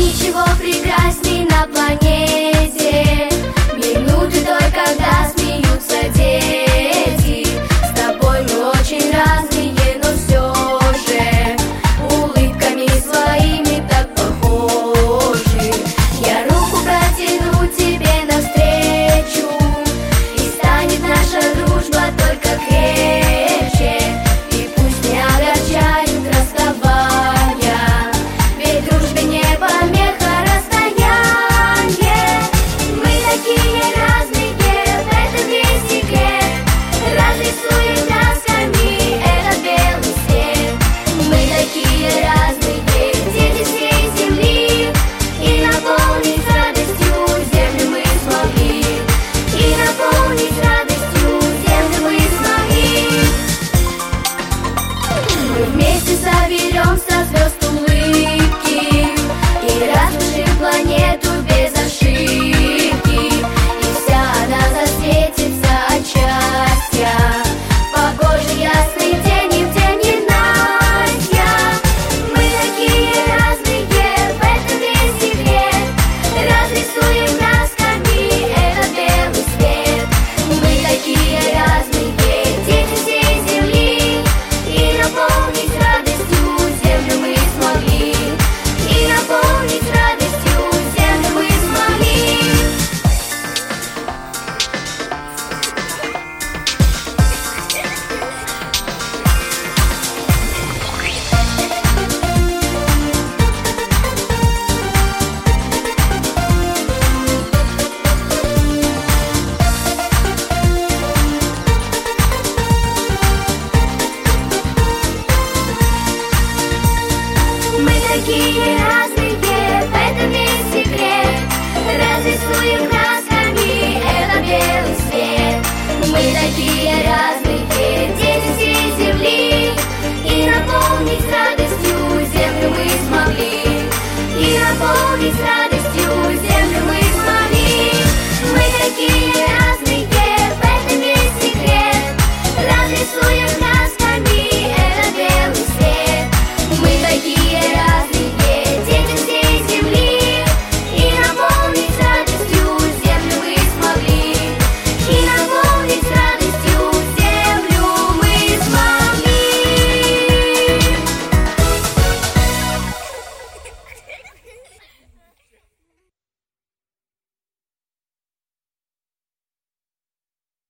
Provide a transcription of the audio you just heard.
ничего прекрасней на планете. Минуты той, когда смеются дети. С тобой мы очень разные, но все же улыбками своими так похожи. Я руку протяну тебе навстречу, и станет наша дружба только крепче. И пусть не огорчают расставания, ведь дружбе не помеха расстояние. Мы такие разные, в этом весь секрет. Разрисуем красками этот белый свет. Мы такие разные, дети всей земли, и наполнить радостью землю мы смогли. И наполнить радостью землю мы смогли. Мы вместе соберем со звезд улыбки и разрушим планету без ошибки. И вся она засветится от счастья. Погожий ясный день и в день ненастья. Мы такие разные, в этом весь секрет. Разрисуем красками этот белый свет. Мы такие разные, дети всей земли, и наполнить радостью землю мы смогли. И наполнить радостью землю мы смогли. Мы такие разные.